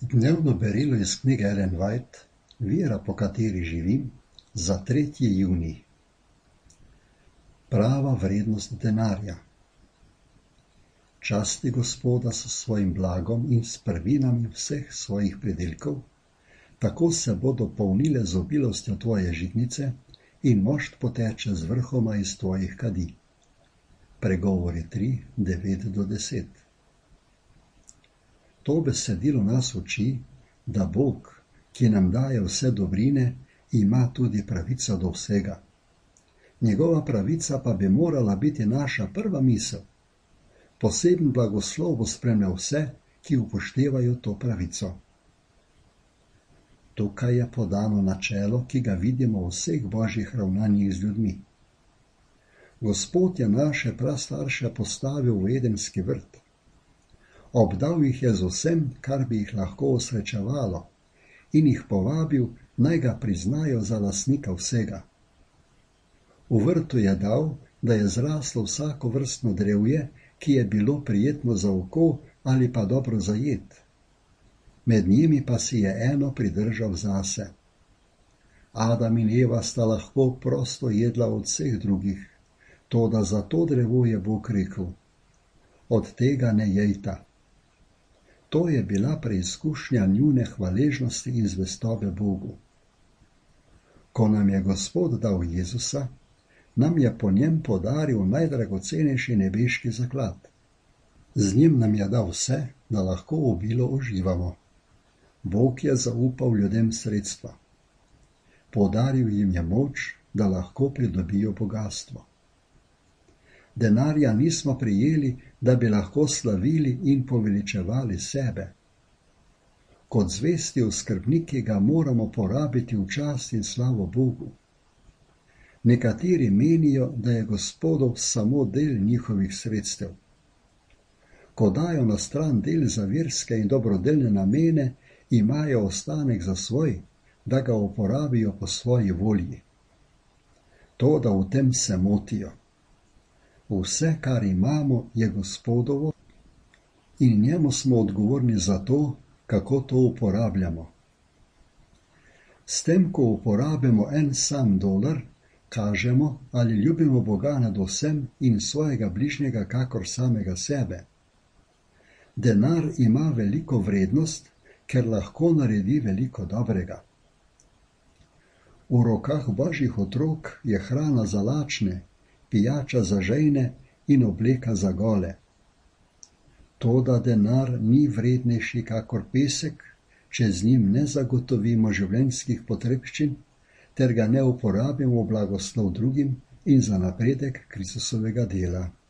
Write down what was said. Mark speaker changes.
Speaker 1: Dnevno berilo iz knjige Ellen White, Vera, po kateri živim, za 3. junij. Prava vrednost denarja. Časti Gospoda s svojim blagom in s prvinami vseh svojih pridelkov, tako se bodo polnile z obilostjo tvoje žitnice in mošt poteče z vrhoma iz tvojih kadi. Pregovori 3, 9-10. To besedilo nas uči, da Bog, ki nam daje vse dobrine, ima tudi pravico do vsega. Njegova pravica pa bi morala biti naša prva misel. Poseben blagoslov bo spremljal vse, ki upoštevajo to pravico. Tukaj je podano načelo, ki ga vidimo v vseh božjih ravnanjih z ljudmi. Gospod je naše prastarše postavil v Edenski vrt. Obdal jih je z vsem, kar bi jih lahko osrečevalo, in jih povabil, naj ga priznajo za lastnika vsega. V vrtu je dal, da je zraslo vsako vrstno drevje, ki je bilo prijetno za oko ali pa dobro za jed. Med njimi pa si je eno pridržal zase. Adam in Eva sta lahko prosto jedla od vseh drugih, toda za to drevo je Bog rekel: od tega ne jejta. To je bila preizkušnja njune hvaležnosti in zvestobe Bogu. Ko nam je Gospod dal Jezusa, nam je po njem podaril najdragocenejši nebeški zaklad. Z njim nam je dal vse, da lahko obilo uživamo. Bog je zaupal ljudem sredstva. Podaril jim je moč, da lahko pridobijo bogastvo. Denarja nismo prijeli, da bi lahko slavili in poveličevali sebe. Kot zvesti oskrbniki ga moramo porabiti v čast in slavo Bogu. Nekateri menijo, da je Gospodov samo del njihovih sredstev. Ko dajo na stran del za verske in dobrodelne namene, imajo ostanek za svoj, da ga uporabijo po svoji volji. To, da v tem se motijo. Vse, kar imamo, je Gospodovo in njemu smo odgovorni za to, kako to uporabljamo. S tem, ko uporabimo en sam dolar, kažemo, ali ljubimo Boga nad vsem in svojega bližnjega kakor samega sebe. Denar ima veliko vrednost, ker lahko naredi veliko dobrega. V rokah božjih otrok je hrana za lačne, pijača za žejne in obleka za gole. Toda denar ni vrednejši kakor pesek, če z njim ne zagotovimo življenjskih potrebščin, ter ga ne uporabimo v blagoslov drugim in za napredek Kristusovega dela.